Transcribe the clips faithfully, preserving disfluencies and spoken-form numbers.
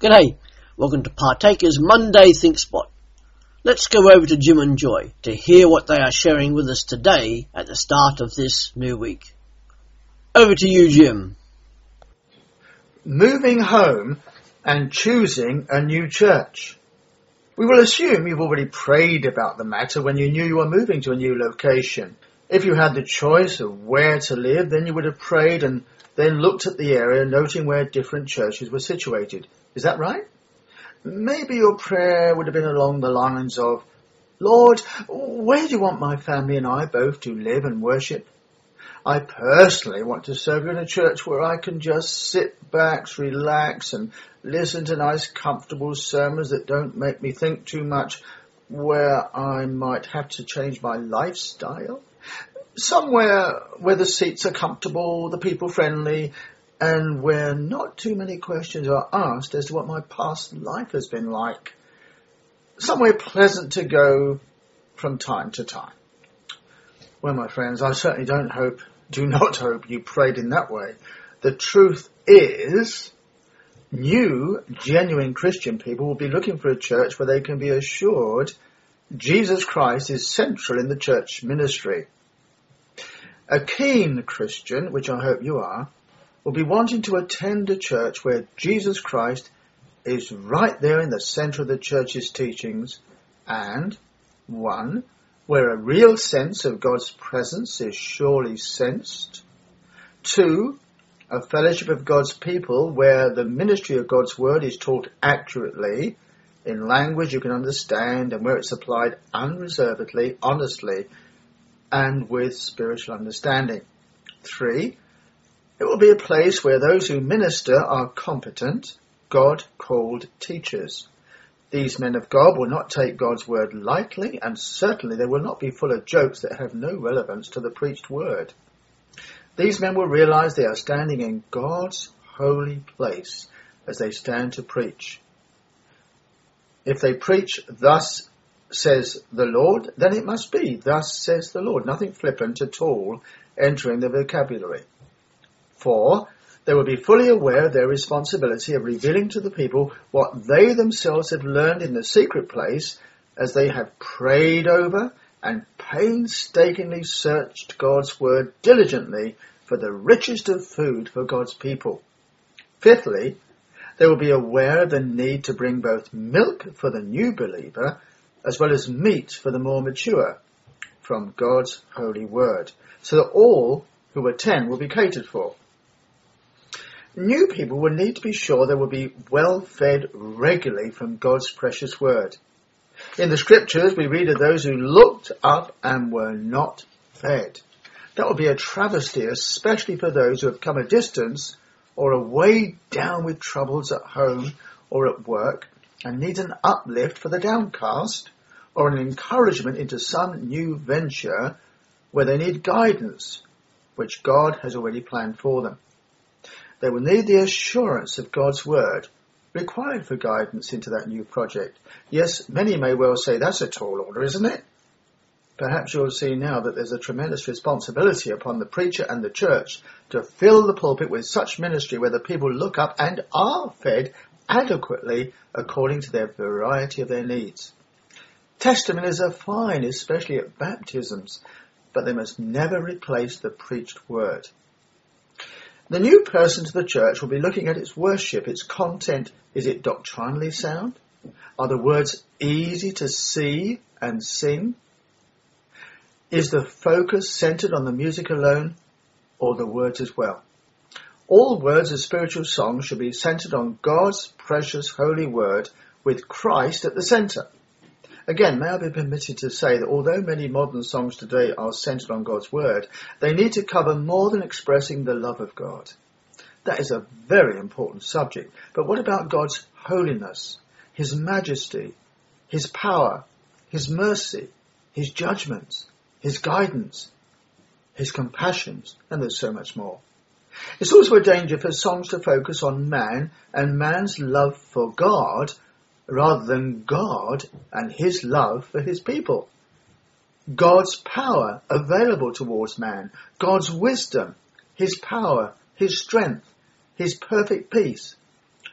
G'day, welcome to Partaker's Monday Think Spot. Let's go over to Jim and Joy to hear what they are sharing with us today at the start of this new week. Over to you, Jim. Moving home and choosing a new church. We will assume you've already prayed about the matter when you knew you were moving to a new location. If you had the choice of where to live, then you would have prayed and then looked at the area, noting where different churches were situated. Is that right? Maybe your prayer would have been along the lines of, Lord, where do you want my family and I both to live and worship? I personally want to serve you in a church where I can just sit back, relax and listen to nice, comfortable sermons that don't make me think too much, where I might have to change my lifestyle. Somewhere where the seats are comfortable, the people friendly, and where not too many questions are asked as to what my past life has been like. Somewhere pleasant to go from time to time. Well, my friends, I certainly don't hope, do not hope you prayed in that way. The truth is, new, genuine Christian people will be looking for a church where they can be assured Jesus Christ is central in the church ministry. A keen Christian, which I hope you are, will be wanting to attend a church where Jesus Christ is right there in the centre of the church's teachings and, one, where a real sense of God's presence is surely sensed. Two, a fellowship of God's people where the ministry of God's word is taught accurately, in language you can understand, and where it's applied unreservedly, honestly, and with spiritual understanding. Three, it will be a place where those who minister are competent, God-called teachers. These men of God will not take God's word lightly, and certainly they will not be full of jokes that have no relevance to the preached word. These men will realize they are standing in God's holy place as they stand to preach. If they preach, thus says the Lord, then it must be, thus says the Lord. Nothing flippant at all entering the vocabulary. Four, they will be fully aware of their responsibility of revealing to the people what they themselves have learned in the secret place as they have prayed over and painstakingly searched God's word diligently for the richest of food for God's people. Fifthly, they will be aware of the need to bring both milk for the new believer as well as meat for the more mature from God's holy word, so that all who attend will be catered for. New people will need to be sure they will be well fed regularly from God's precious word. In the scriptures, we read of those who looked up and were not fed. That would be a travesty, especially for those who have come a distance or are weighed down with troubles at home or at work and need an uplift for the downcast or an encouragement into some new venture where they need guidance, which God has already planned for them. They will need the assurance of God's word required for guidance into that new project. Yes, many may well say that's a tall order, isn't it? Perhaps you'll see now that there's a tremendous responsibility upon the preacher and the church to fill the pulpit with such ministry where the people look up and are fed adequately according to their variety of their needs. Testimonies are fine, especially at baptisms, but they must never replace the preached word. The new person to the church will be looking at its worship, its content. Is it doctrinally sound? Are the words easy to see and sing? Is the focus centered on the music alone or the words as well? All words of spiritual songs should be centered on God's precious holy word with Christ at the center. Again, may I be permitted to say that although many modern songs today are centered on God's word, they need to cover more than expressing the love of God. That is a very important subject. But what about God's holiness, his majesty, his power, his mercy, his judgments, his guidance, his compassions, and there's so much more. It's also a danger for songs to focus on man and man's love for God rather than God and his love for his people. God's power available towards man, God's wisdom, his power, his strength, his perfect peace.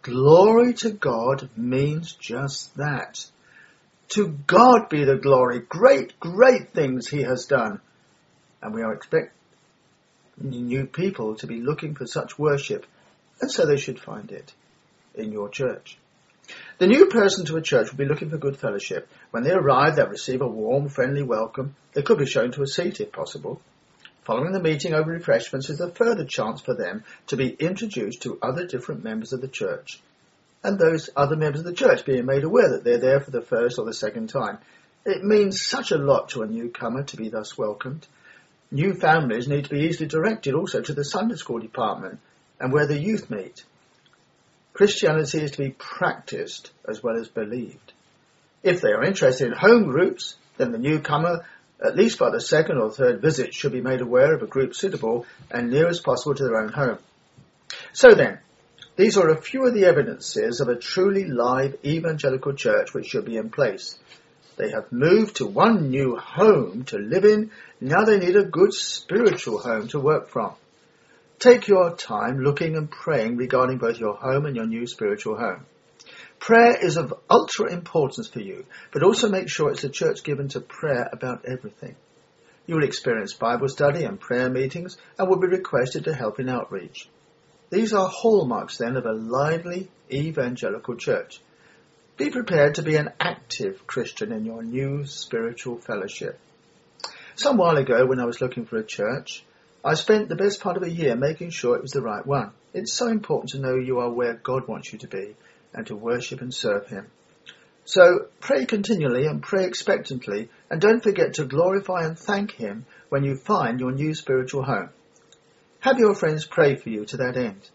glory to God means just that. To God be the glory. Great, great things he has done. And we are expecting new people to be looking for such worship, and so they should find it in your church. The new person to a church will be looking for good fellowship. When they arrive, they'll receive a warm, friendly welcome. They could be shown to a seat if possible. Following the meeting over refreshments is a further chance for them to be introduced to other different members of the church, and those other members of the church being made aware that they're there for the first or the second time. It means such a lot to a newcomer to be thus welcomed. New families need to be easily directed also to the Sunday school department and where the youth meet. Christianity is to be practiced as well as believed. If they are interested in home groups, then the newcomer, at least by the second or third visit, should be made aware of a group suitable and near as possible to their own home. So then, these are a few of the evidences of a truly live evangelical church which should be in place. They have moved to one new home to live in. Now they need a good spiritual home to work from. Take your time looking and praying regarding both your home and your new spiritual home. Prayer is of ultra importance for you, but also make sure it's a church given to prayer about everything. You will experience Bible study and prayer meetings and will be requested to help in outreach. These are hallmarks then of a lively evangelical church. Be prepared to be an active Christian in your new spiritual fellowship. Some while ago, when I was looking for a church, I spent the best part of a year making sure it was the right one. It's so important to know you are where God wants you to be and to worship and serve him. So pray continually and pray expectantly, and don't forget to glorify and thank him when you find your new spiritual home. Have your friends pray for you to that end.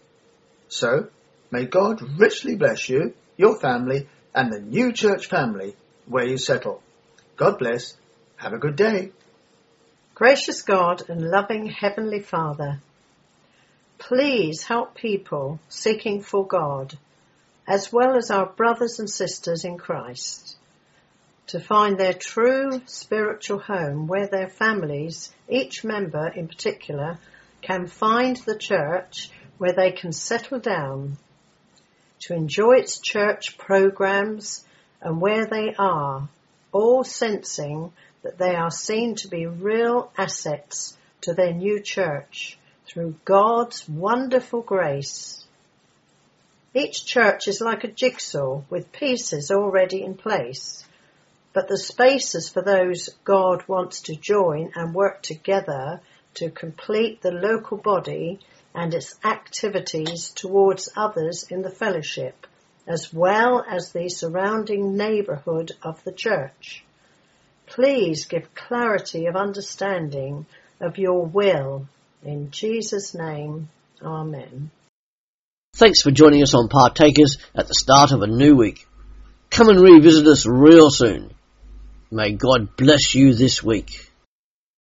So, may God richly bless you, your family, and the new church family where you settle. God bless. Have a good day. Gracious God and loving Heavenly Father, please help people seeking for God, as well as our brothers and sisters in Christ, to find their true spiritual home where their families, each member in particular, can find the church where they can settle down, to enjoy its church programs and where they are, all sensing that they are seen to be real assets to their new church through God's wonderful grace. Each church is like a jigsaw with pieces already in place, but the spaces for those God wants to join and work together to complete the local body and its activities towards others in the fellowship, as well as the surrounding neighbourhood of the church. Please give clarity of understanding of your will. In Jesus' name, Amen. Thanks for joining us on Partakers at the start of a new week. Come and revisit us real soon. May God bless you this week.